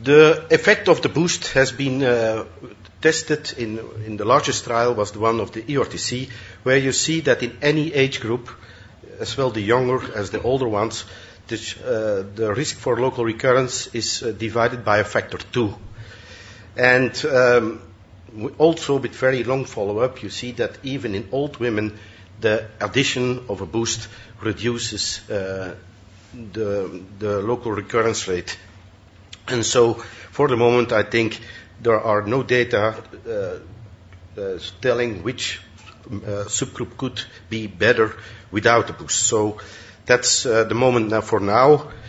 The effect of the boost has been tested in the largest trial, was the one of the EORTC, where you see that in any age group, as well the younger as the older ones, the risk for local recurrence is divided by a factor 2. And also with very long follow-up, you see that even in old women, the addition of a boost reduces the local recurrence rate. And so, for the moment, I think there are no data telling which subgroup could be better without a boost. So that's the moment now for now.